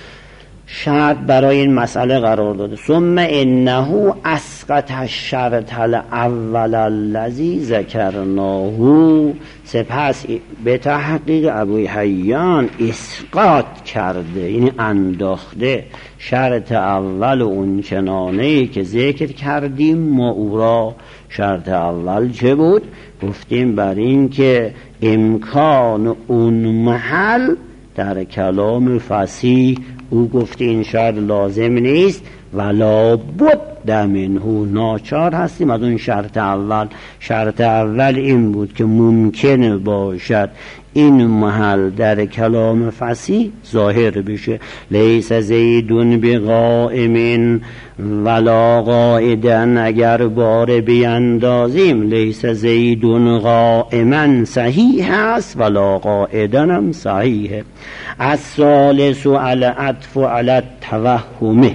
شرط برای این مسئله قرار داده، ثم انه اسقط الشرط الاول الذی ذکرناه، سپس به تحقیق ابو حیان اسقاط کرده، یعنی انداخته شرط اول اون چنانه‌ای که ذکر کردیم ما او را. شرط اول چه بود؟ گفتیم بر این که امکان اون محل در کلام فصیح، او گفته این شرط لازم نیست ولا بد منه، ناچار هستیم از اون شرط اول. شرط اول این بود که ممکن باشد این محل در کلام فصیح ظاهر بشه. لیس زیدون بقائم ولا قائدن، اگر بار بیندازیم لیس زیدون قائما صحیح است ولا قائدن هم صحیح. الثالث العطف علی التوهم،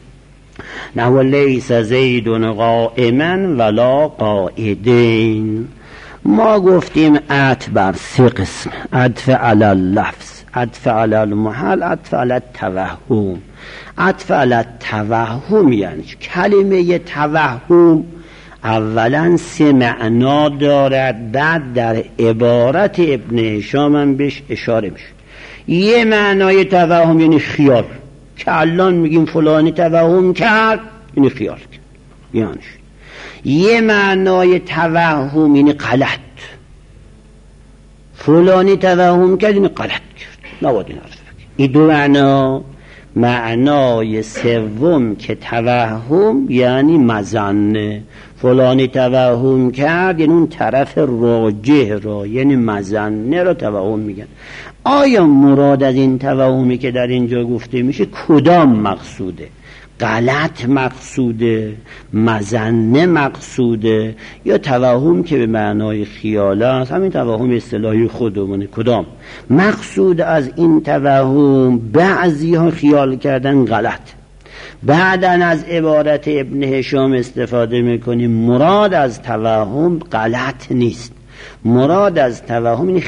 نحو لیس زیدون قائما ولا قائدین. ما گفتیم عطف بر سه قسم: عطف علی اللفظ، عطف علی المحل، عطف علی التوهم. عطف علی التوهم یعنی کلمه توهم اولا سه معنا دارد، بعد در عبارت ابن هشام هم بهش اشاره میشه. یه معنای توهم یعنی خیال، که الان میگیم فلانی توهم کرد یعنی خیال کرد یعنی. یه معنای توهم یعنی غلط، فلانی توهم کرد یعنی غلط کرد، نباید این حرف بگیم. این دو معنا. معنای سوم که توهم یعنی مظنه، فلانی توهم کرد یعنی اون طرف راجح را، یعنی مظنه را توهم میگن. آیا مراد از این توهمی که در اینجا گفته میشه کدام مقصوده؟ غلط مقصوده، مظنه مقصوده، یا توهم که به معنای خیاله است، همین توهم اصطلاحی خودمونه؟ کدام مقصود از این توهم؟ بعضی ها خیال کردن غلط، بعدن از عبارت ابن هشام استفاده میکنیم مراد از توهم غلط نیست، مراد از توهم این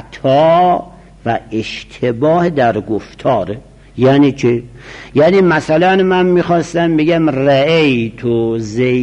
خطا و اشتباه در گفتاره. یعنی چه؟ یعنی مثلا من میخواستم بگم رأیت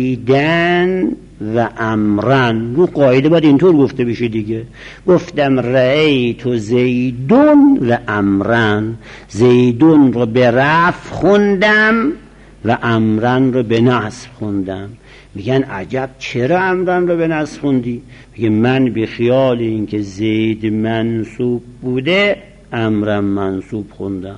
زیدن و امرن، رو قاعده باید اینطور گفته بشه دیگه. گفتم رأیت زیدون و امرن، زیدون رو به رفع خوندم و امرن رو به نصب خوندم. میگن عجب چرا امرن رو به نصب خوندی؟ میگه من به خیال این که زید منصوب بوده امرن منصوب خوندم.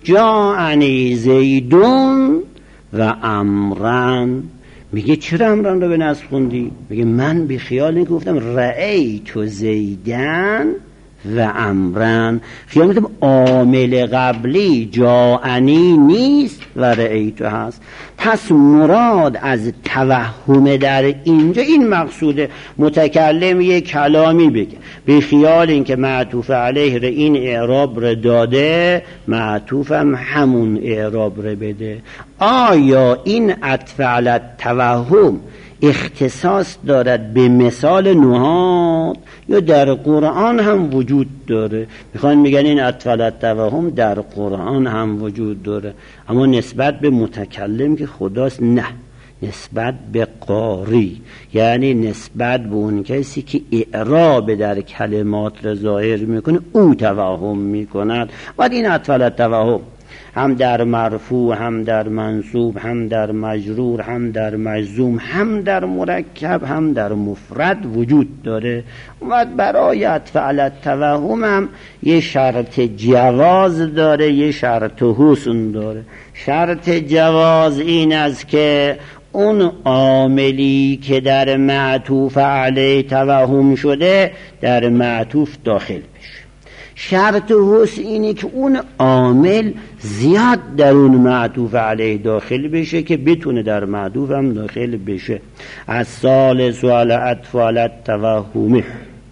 جاءنی زیدون و امرن. میگه چرا امرن رو به نصب خوندی؟ میگه من به خیال این که گفتم رأیت زیدن و امرن، خیال میکنم عامل قبلی جاءنی نیست و رأیت هست. پس مراد از توهم در اینجا این مقصوده. متکلم یک کلامی بگه به خیال این که معطوف علیه را این اعراب را داده، معطوفم همون اعراب را بده. آیا این عطف علی التوهم اختصاص دارد به مثال نحات یا در قرآن هم وجود داره؟ میخوان میگن این عطف علی التوهم در قرآن هم وجود داره، اما نسبت به متکلم که خداست نه، نسبت به قاری، یعنی نسبت به اون کسی که اعراب در کلمات را ظاهر میکنه او توهم میکند. بعد این عطف علی التوهم هم در مرفوع، هم در منصوب، هم در مجرور، هم در مجزوم، هم در مرکب، هم در مفرد وجود داره. و برای عطف علی التوهم هم یه شرط جواز داره، یه شرط حسن داره. شرط جواز این است که اون عاملی که در معطوف علیه توهم شده در معطوف داخل بشه. شرط حسن اینه که اون عامل زیاد در اون معطوف علیه داخل بشه که بتونه در معطوف هم داخل بشه. از سال سوال عطف علی التوهم.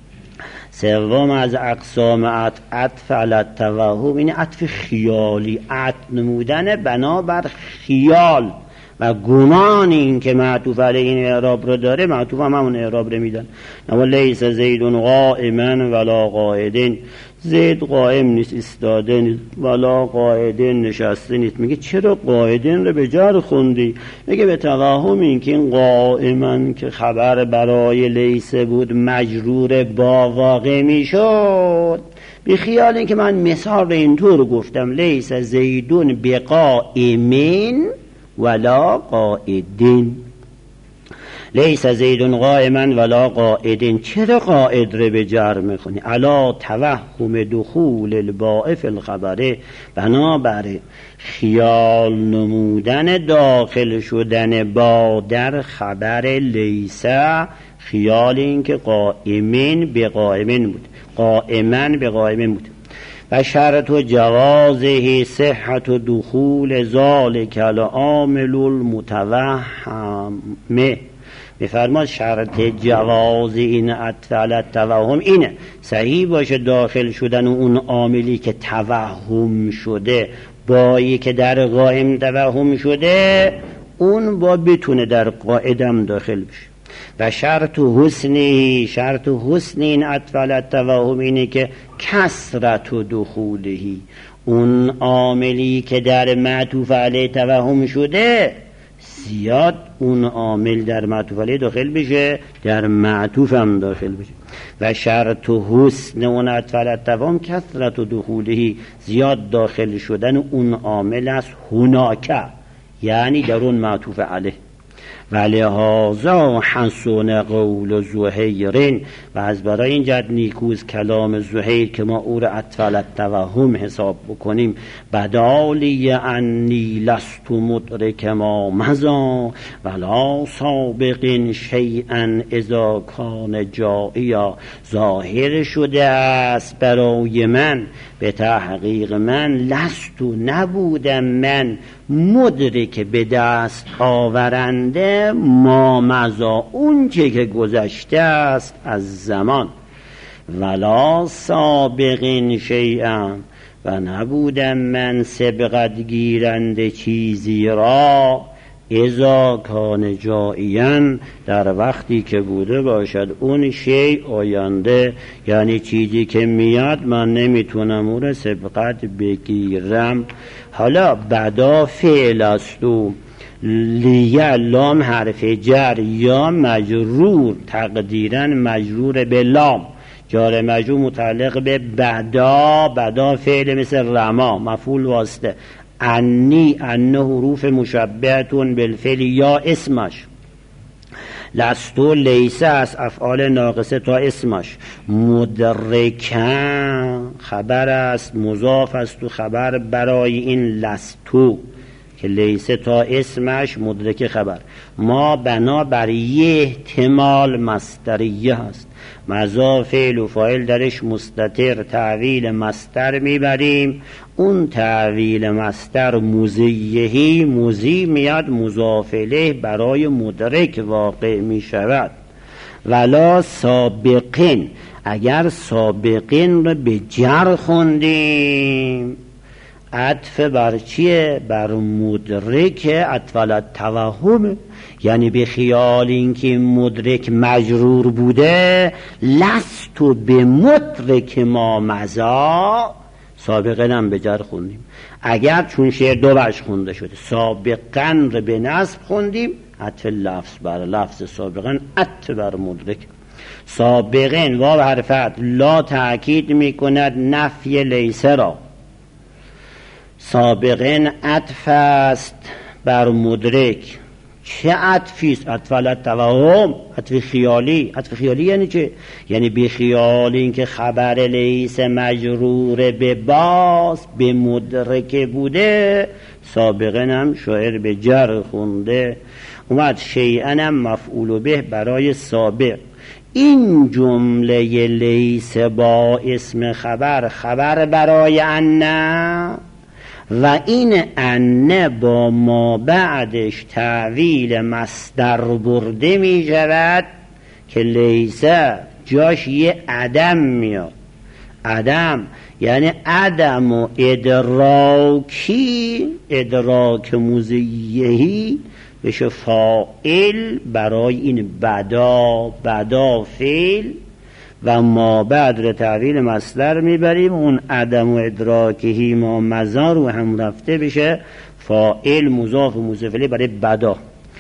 سوم از اقسام عطف علی التوهم این عطف خیالی، عطف نمودن بنابر خیال و گمان این که معطوف علیه این اعراب رو داره، معطوف هم همون اعراب رو میدن. نما لیس زید قائما ولا قاعدن، زید قائم نیست ایستاده نیست، ولا قاعدن نشسته نیست. میگه چرا قاعدن رو به جر خوندی؟ میگه به توهم این که این قائما که خبر برای لیس بود مجرور با واقع میشد، بی خیال این که من مثال رو اینطور گفتم لیس زیدون بقائمین ولا قائدین. لیس زیدون قائما ولا قائدین، چرا قائد رو به جر میخونی؟ علا توهم دخول الباء فی الخبره، بنابر خیال نمودن داخل شدن با در خبر لیس، خیال این که قائمین به قائمین بود، قائمن به قائمین بود. و شرط جوازه صحت دخول ذالک العامل المتوهم. میفرماد شرط جواز این عطف علی التوهم اینه صحیح باشه داخل شدن اون عاملی که توهم شده با که در قائم توهم شده، اون با بتونه در قاعدم داخل بشه. و شرط حسنی، شرط حسن این عطف علی التوهم اینه که کثرت دخولهی، اون عاملی که در معطوف علیه توهم شده زیاد اون عامل در معطوف علیه داخل بشه، در معطوف هم داخل بشه. و شرط حسن اون عطف علی التوهم کثرت دخولهی، زیاد داخل شدن اون عامل است هناکه، یعنی در اون معطوف علیه. ولهذا حسن قول زهیر، و از برای این جد نیکوز کلام زهیر که ما او را عطف علی التوهم حساب بکنیم، بدالی انی لست مدرک ما مضی ولا سابق شیئا اذا کان جائیا. ظاهر شده است برای من، به تحقیق من، لستو نبودم من، مدرک به دست آورنده ما مضا اون چه که گذشته است از زمان، ولا سابقین شیئا، و نبودم من سبقت گیرنده چیزی را، اذا کان جائیا، در وقتی که بوده باشد اون شیء آینده، یعنی چیزی که میاد من نمیتونم اون را سبقت بگیرم. حالا بعدا فعل است و لیه لام حرف جر یا مجرور، تقدیرا مجرور به لام، جار مجرور متعلق به بعدا، بعدا فعل مثل رما مفعول واسطه، انی انه حروف مشبهتون بالفعل یا اسمش، لستو لیسه از افعال ناقصه تا اسمش، مدرکن خبر است مضاف است و خبر برای این لستو که لیسه تا اسمش مدرک خبر، ما بنا بر یه احتمال مصدریه هست، مضاف فعل و فاعل درش مستتر، تعویل مصدر میبریم، اون تعویل مصدر مضیهی، مضی میاد مضاف الیه برای مدرک واقع میشود. ولا سابقین، اگر سابقین رو به جر خوندیم عطف بر چیه؟ بر مدرک، عطف علی التوهم، یعنی به خیال اینکه مدرک مجرور بوده، لستو به مدرک ما مضا، سابقا هم به جر خوندیم. اگر چون شعر دو وجه خونده شده، سابقا رو به نصب خوندیم، عطف لفظ بر لفظ، سابقا عطف بر مدرک. سابقا واو حرف عطف لا تأکید میکند نفی لیسه را، سابقا عطف است بر مدرک. چه عطفی است؟ عطف علی التوهم، عطف خیالی. عطف خیالی یعنی چه؟ یعنی بی خیال این که خبر لیس مجرور به باز به مدرک بوده، سابقا هم شاعر به جر خونده. اومد شیئا هم مفعول به برای سابق، این جمله لیس با اسم خبر برای انه و این انه با ما بعدش تعویل مصدر برده می شود که لیس جاش یه عدم میاد. عدم یعنی عدم و ادراکی، ادراک مزیهی بشه فاعل برای این بدا فعل و ما بعد رو تعویل مصدر میبریم، اون عدم و ادراکهی ما مزار و هم رفته بشه فاعل مضاف و مضاف الیه برای بدا.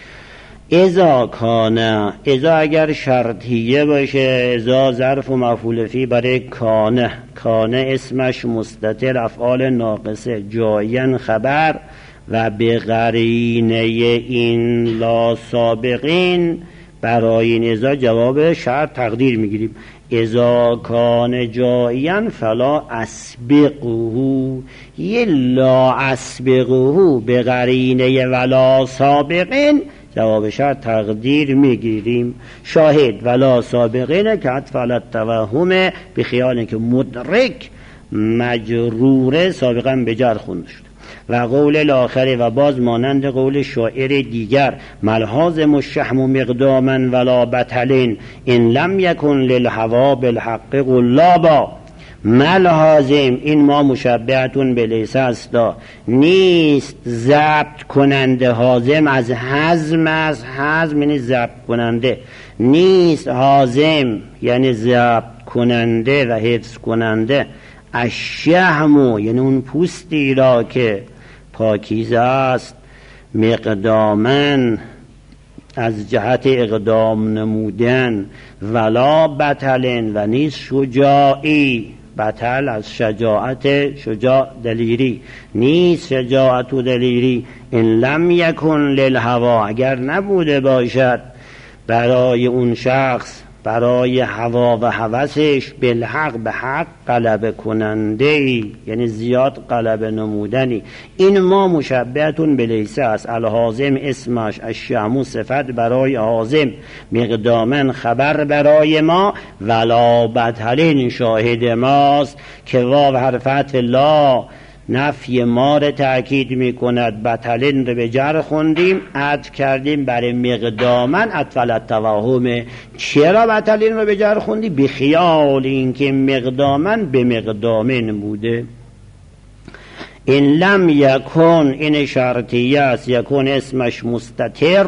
اذا کانه، اذا اگر شرطیه باشه، اذا ظرف و مفعول فی برای کانه، کانه اسمش مستتر افعال ناقصه جاین خبر و به قرینه این لا سابقین برای این اذا جواب شرط تقدیر میگیریم. اذا کان جاین فلا اسبقه، یه لا اسبقه به قرینه ولا سابقین جواب شرط تقدیر میگیریم. شاهد ولا سابقین که عطف علی التوهم به خیال که مدرک مجروره سابقا به جر خونده شد. و قول الاخره و باز مانند قول شاعر دیگر ملحاظم الشحم مقداما ولا بطلین ان لم یکن للهوا بالحق قلابا. ملحاظم این ما مشبهتون به لیس است، نیست ضبط کننده، حازم از حزم، از حزم یعنی ضبط کننده، نیست حازم یعنی ضبط کننده و حفظ کننده، الشحم یعنی اون پوستی را که پاکیزه است، مقدامن از جهت اقدام نمودن، ولا بطلن و نیست شجاعی، بطل از شجاعت، شجاع دلیری، نیست شجاعت و دلیری. ان لم یکن للهوا اگر نبوده باشد برای اون شخص، برای هوا و هوسش، بالحق به حق غلبه کننده ای یعنی زیاد غلبه نمودنی. این ما مشبهتون به لیس است. الحازم اسمش، الشحم صفت برای حازم، مقدامن خبر برای ما، ولا بطلین شاهد ماست که واو حرف عطف لا نفی ما رو تأکید می کند. بطلین رو به جر خوندیم، عطف کردیم برای مقدامن اطفال التوهم. چرا بطلین رو به جر خوندی؟ بی خیال این که مقدامن به مقدامن بوده. این لم یکن این شرطیه است، یکن اسمش مستتر،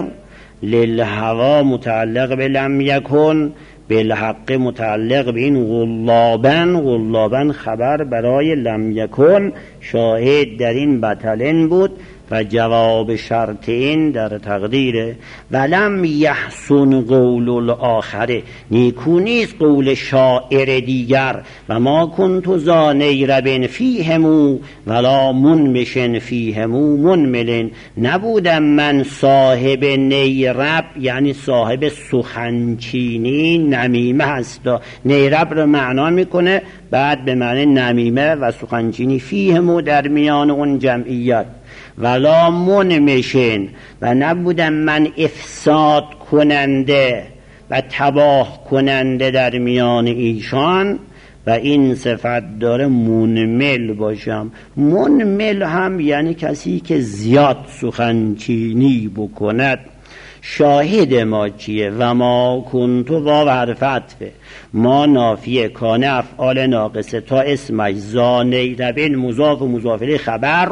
للهوا متعلق به لم یکن، بالحق متعلق به این غلابن، غلابن خبر برای لم یکن، شاهد در این بطلن بود و جواب شرط این در تقدیره. ولم یحسن قول الاخره، نیکو نیست قول شاعر دیگر، و ما کنت ذا نیرب فیهمو ولا منمشن فیهمو منملن، نبودم من صاحب نیرب یعنی صاحب سخنچینی، نمیمه هستا. نیرب رو معنا میکنه بعد به معنی نمیمه و سخنچینی، فیهمو در میان اون جمعیت، ولا منمشن و نبودم من افساد کننده و تباه کننده در میان ایشان. و این صفت داره منمل باشم. منمل هم یعنی کسی که زیاد سخنچینی بکند. شاهد ما چیه؟ و ما کنتو واو حرف عطفه، ما نافیه، کانه افعال ناقصه، تا اسمش، زانه ربین مضاف و مضاف الیه خبر،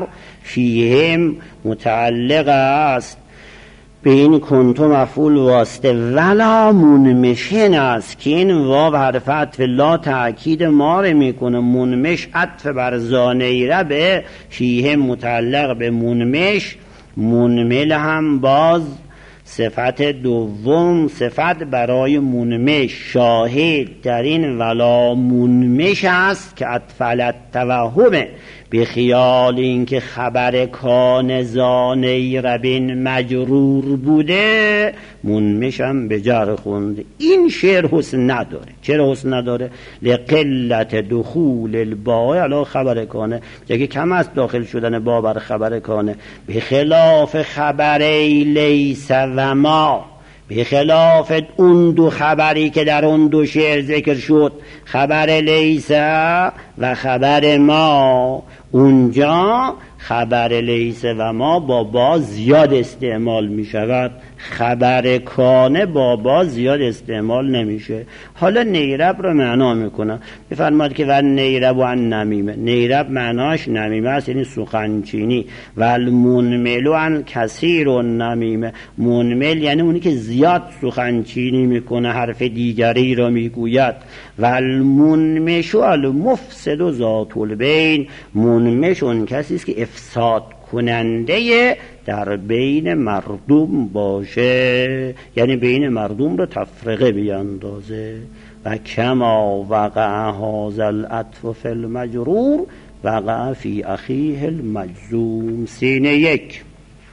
فیهم متعلق است به این کنتو مفعول واسطه، ولا منمشن است که این واو حرف عطف لا تأکید ما رو میکنه. منمش عطف بر زانه ربه، فیهم متعلق به منمش، منمل هم باز صفت دوم، صفت برای منمش. شاهد در این ولا منمش است که اطفالت توهمه به خیال اینکه خبر کان زانه ربین مجرور بوده، منمشم به جر خونده. این شعر حسن نداره. چرا حسن نداره؟ لقلت دخول الباء علی خبر کانه، جگه کم است داخل شدن با بر خبر کانه. به خلاف خبر لیس و ما، به خلاف اون دو خبری که در اون دو شعر ذکر شد، خبر لیسه و خبر ما، اونجا خبر لیسه و ما با با زیاد استعمال می شود، خبر کانه با با زیاد استعمال نمیشه. حالا نیرب رو معنا میکنه، بفرماد که و نیرب و نمیمه. نیرب معناش نمیمه است، یعنی سخنچینی. و المنملو ان کثیر و نمیمه، منمل یعنی اونی که زیاد سخنچینی میکنه، حرف دیگری رو میگوید. و المنمشو المفسد و ذات البین، منمش اون کسی است که افساد کننده در بین مردم باشه، یعنی بین مردم رو تفرقه بیندازه. و کما وقع هذا العطف فی المجرور وقع فی اخیه المجزوم. سینه یک.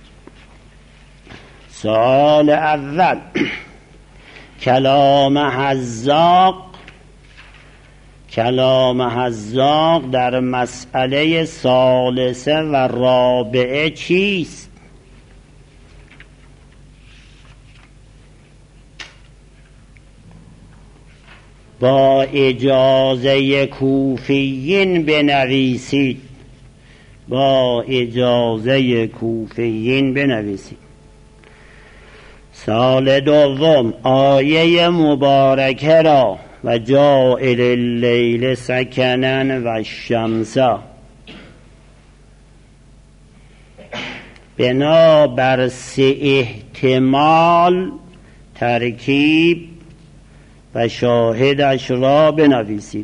سوال اول، کلام حذاق در مسئله ثالثه و رابعه چیست؟ با اجازه کوفیین بنویسید. سال دوم، آیه مبارکه را و جاعل اللیل سکنن و الشمس بنابر سه احتمال ترکیب و شاهدش را بنویسید.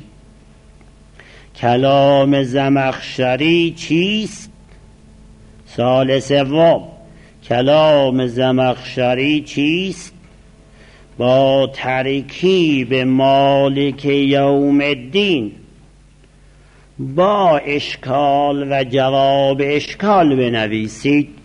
کلام زمخشری چیست؟ سال سوم، کلام زمخشری چیست؟ با ترکیب مالک یوم الدین با اشکال و جواب اشکال بنویسید.